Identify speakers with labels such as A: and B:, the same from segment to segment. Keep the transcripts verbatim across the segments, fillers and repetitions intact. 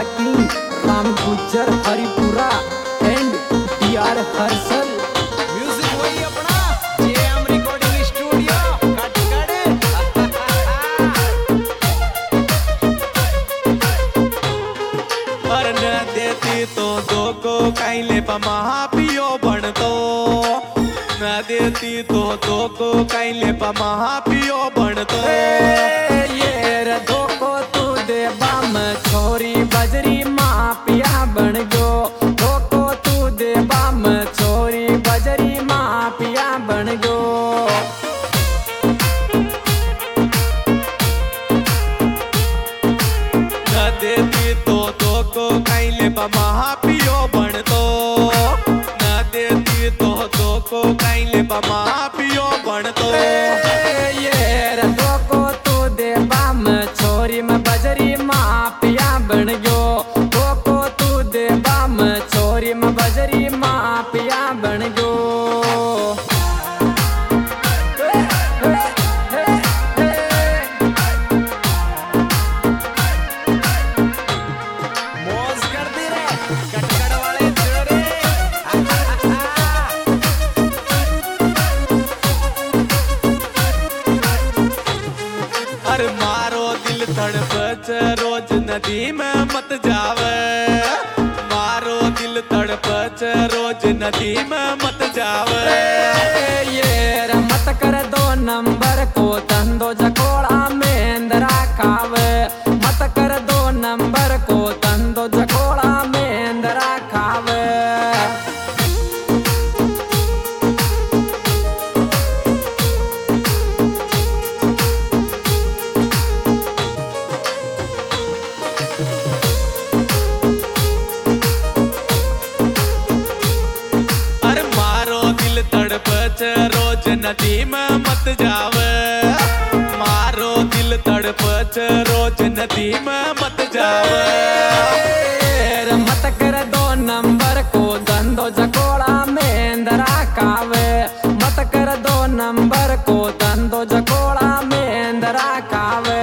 A: The king Ram Gujjar Haripura and T R Harshal.
B: Music वही अपना JM recording studio कटगड़।
C: पर न देती तो दो को कैले पमहा पियो बन तो न देती तो दो को कैले पमहा पियो बन तो
A: ये रे दो को तू दे बम छोरी बजरी मापिया बन गो। दो को तू दे बम छोरी बजरी मापिया बन गो।
C: न देती तो दो को कैले पमहा पियो बन तो न देती तो दो को कैले पमहा पियो बन तो
A: ये रे दो को तू दे बम छोरी में बजरी मापिया बन गो। दो को तू दे बम छोरी में बजरी मापिया बन गो।
B: मौज कर दी रे कटगड़ वाले छोरे।
C: अरे मारो दिल तड़पच रोज नदी में मत जावे। मारो दिल तड़पच रोज नदी में मत जावे।
A: ये रे मत कर दो नंबर को धंधो जकोड़ा में अंदरा खावे। मत कर दो नंबर को धंधो जकोड़ा में अंदरा खावे।
C: अरे मारो दिल तड़पच रोज नदी में मत जावे। मारो दिल तड़पच रोज नदी में मत जावे।
A: रे मत कर दो नंबर को धंधो जकोड़ा में अंदरा खावे। मत कर दो नंबर को धंधो जकोड़ा में अंदरा खावे।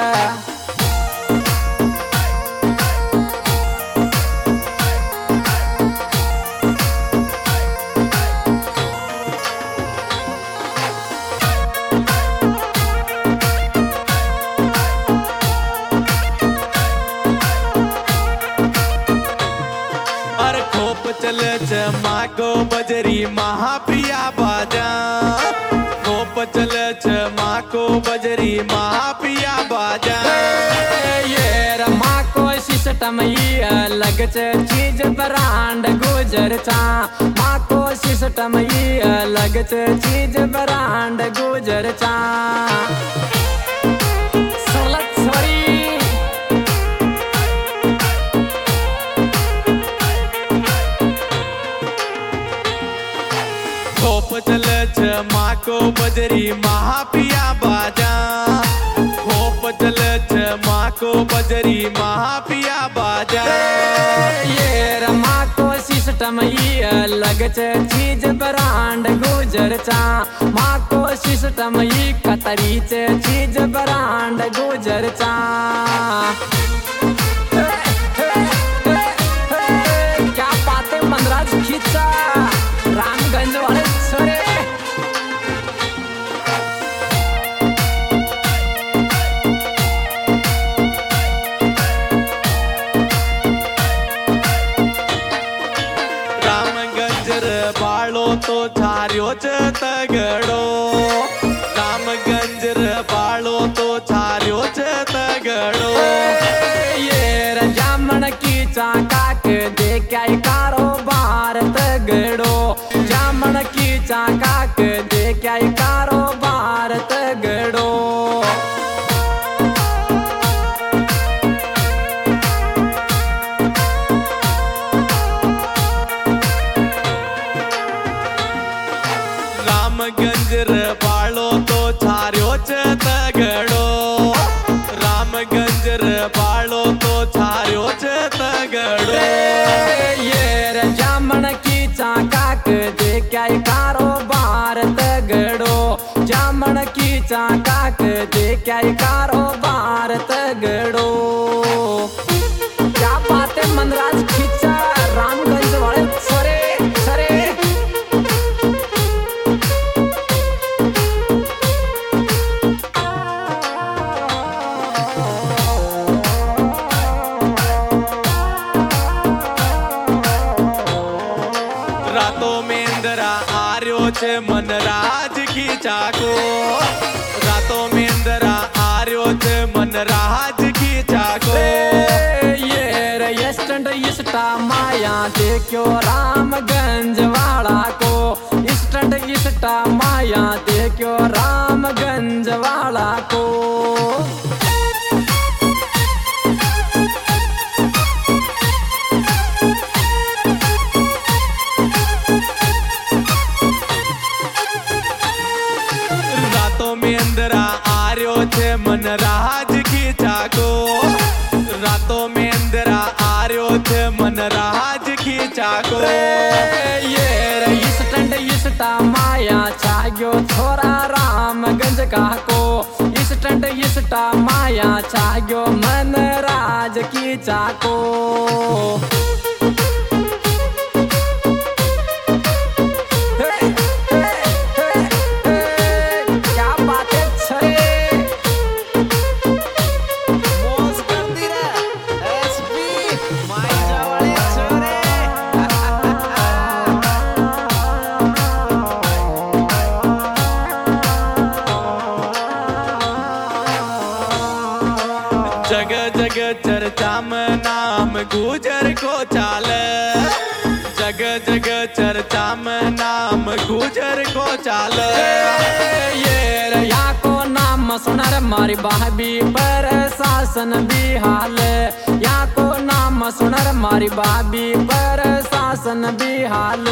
C: अरे खोप चले च माको बजरी महापिया बाजा। खोप चले च माको बजरी महापिया बाजा।
A: ये रमा को सिस्टम ही अलग च चीज ब्रांड गुजर चा। माँ को सिस्टम ही अलग च चीज ब्रांड गुजर चा। सोलत छोरी
C: खोप चले च माको बजरी महापिया बाजा। खोप चले च माको बजरी महापिया बाजा।
A: ये रमा को सिस्टम ही अलग च चीज ब्रांड गुजर चा। माँ को सिस्टम ही खतरी च चीज ब्रांड गुजर चा। क्या बातें मनराज खींचा रामगंज वाले छोरे।
C: रामगंज रे बाळो तो छार्यो च तगड़ो। रामगंज रे बाळो तो छार्यो च तगड़ो।
A: ये रे जामन की चाका के दे क्या कारोबार तगड़ो। जामन की चाका के दे क्या कारोबार तगड़ो।
C: रामगंज रे बाळो तो छार्यो च तगड़ो। रामगंज रे बाळो तो छार्यो च तगड़ो।
A: ये रे जामन की चाका के दे क्या कारोबार तगड़ो। जामन की चाका के दे क्या कारोबार तगड़ो। क्या बात
C: छे मन राज खींचा को रातों में अंदरा आर्यो छे मन राज खींचा को
A: ये रे स्टंट इस्टा माया देखो रामगंज वाला को स्टंट इस्टा माया देखो रामगंज वाला को
C: छे मन राज खींचा को रातों में अंदरा आर्यो छे मन राज खींचा को
A: ये रे स्टंट इस्टा माया छाग्यो छोरा रामगंज का को स्टंट इस्टा माया छाग्यो मन राज खींचा को
C: जग जग चर्चा में नाम गुजर को चाल जग जग चर्चा में नाम गुजर को चाल
A: ये रया को नाम सुनर मारी भाभी पर शासन भी हाल या को नाम सुनर मारी भाभी पर शासन भी हाल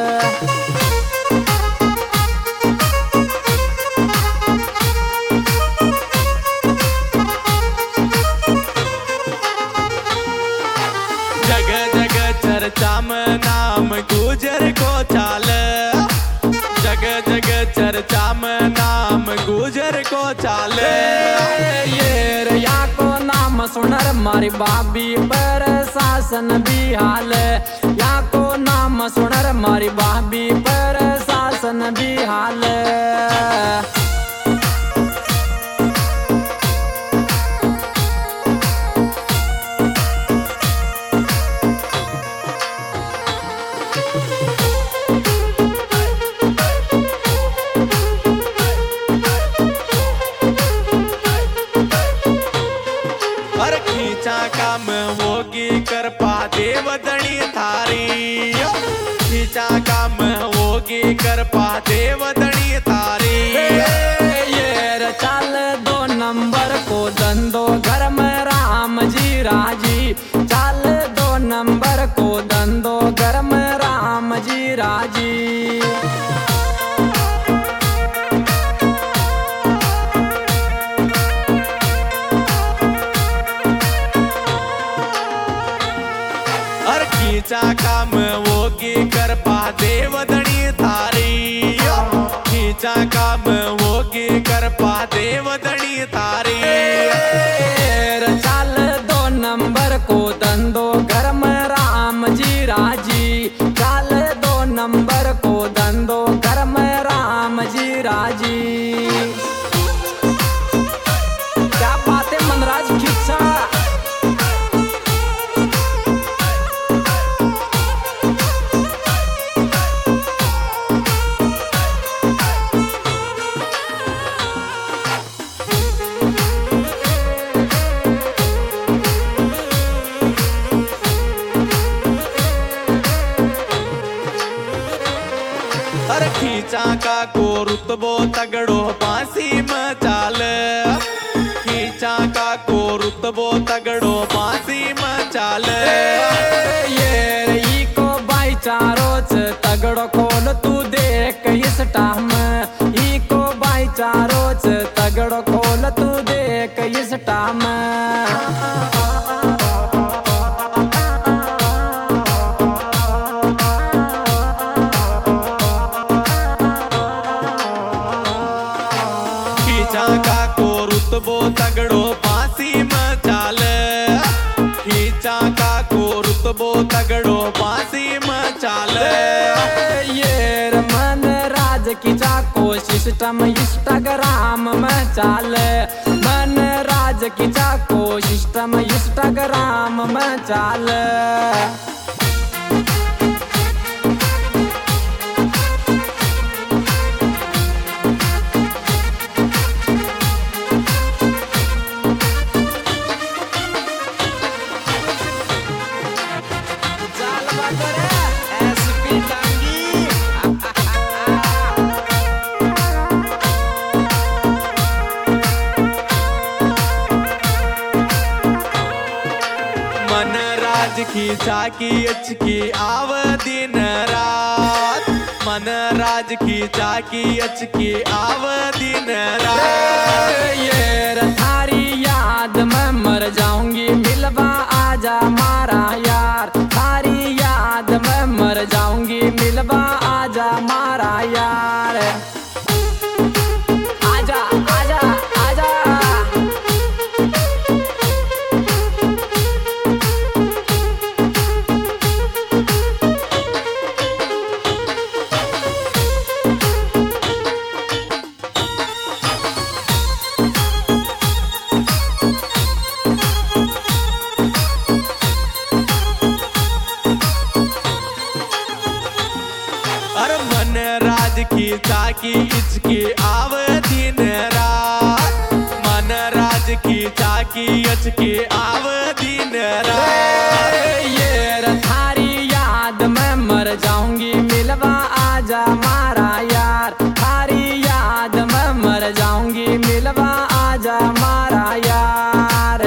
C: चर्चा में नाम गुजर को चाल जग जग चर्चा में नाम गुजर को चाल
A: ये रया को नाम सुनर मारी भाभी पर शासन भी हाल या को नाम सुनर मारी भाभी पर शासन भी हाल
C: काम होगी कर पा देवदणी थारी खींचा काम होगी कर पा देवदणी थारी
A: ये चाल दो नंबर को धंधो घर में राम जी राजी चाल दो नंबर को धंधो घर में राम जी राजी
C: खींचा काम होगी कर पा देवदणी थारी खींचा काम होगी कर पा देवदणी थारी
A: चाल दो नंबर को धंधो घर में राम जी राजी चाल दो नंबर को धंधो घर में राम जी राजी क्या बात है मनराज खींचा
C: खींचा का को रुतबो तगड़ो फांसी में चाल खींचा का को रुतबो तगड़ो फांसी में चाल
A: ये ई को भाईचारो च तगड़ो खोल तू देख इस टाइम ई को भाईचारो च तगड़ो खोल तू देख इस टाइम
C: रुतबो तगड़ो फांसी में चाल खींचा का को रुतबो तगड़ो फांसी में चाल
A: ये मन राज खींचा को सिस्टम इंस्टाग्राम में चाल मन राज खींचा को सिस्टम इंस्टाग्राम में चाल
C: खींचा की अचकी आव दिन रात मन राज खींचा की अचकी आव दिन रात
A: ये रे थारी याद में मर जाऊंगी मिलवा आजा मारा यार थारी याद में मर जाऊंगी मिलवा आजा मारा यार आजा आजा आजा
C: अरे मन राज खींचा की इचकी आव दिन रात मन राज खींचा की अचकी आव दिन रात
A: ये रे थारी याद में मर जाऊंगी मिलवा आजा मारा यार थारी याद में मर जाऊंगी मिलवा आजा मारा यार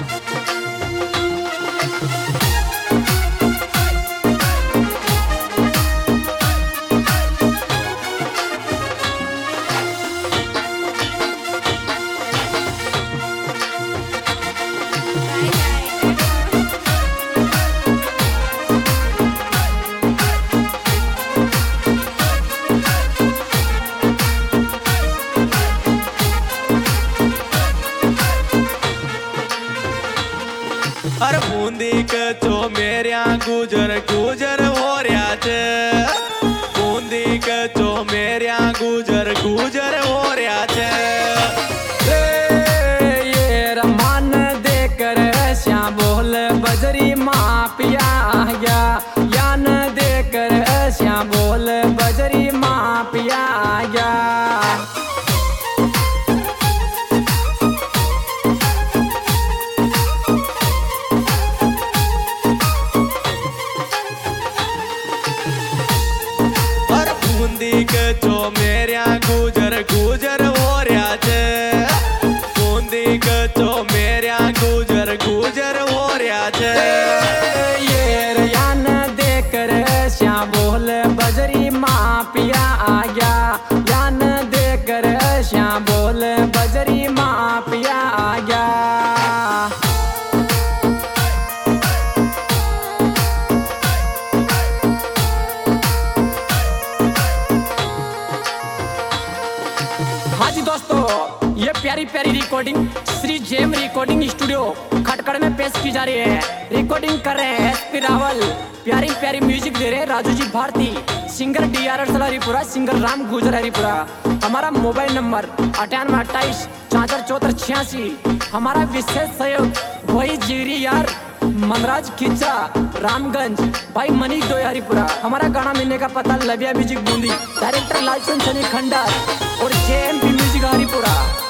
C: अरे बूंदी के चो मेरिया गुजर गुजर हो रहा छे बूंदी के चो मेरिया गुजर गुजर हो रहा छे
A: ये रमान देकर श्याम बोल बजरी मापिया गया यान देकर श्याम बोल बजरी मापिया गया
C: और बूंदी के चो मेरिया गुजर गुजर हो रहा छे बूंदी के चो मेरिया गुजर गुजर हो रहा छे
A: ये रे यान देकर श्याम बोल बजरी मापिया आ गया यान देकर श्याम बोल बजरी मापिया आ गया हाँ जी दोस्तों ये प्यारी प्यारी recording Shri gem recording studio Khatkad में पेश की जा रही है रिकॉर्डिंग कर रहे हैं एसपी रावल प्यारी प्यारी म्यूजिक दे रहे हैं Raju ji Bharti singer D R S Haripura singer Ram Gujar Haripura हमारा मोबाइल नंबर अठानवे अट्ठाईस चौहत्तर चौहत्तर छियासी हमारा विशेष सहयोग वही जीरी यार मनराज खिच्चा रामगंज भाई मनीष दो हरिपुरा हमारा गाना मिलने का पता लविया म्यूजिक बूंदी डायरेक्टर लालचंद सनी खंडार और J M P music Haripura.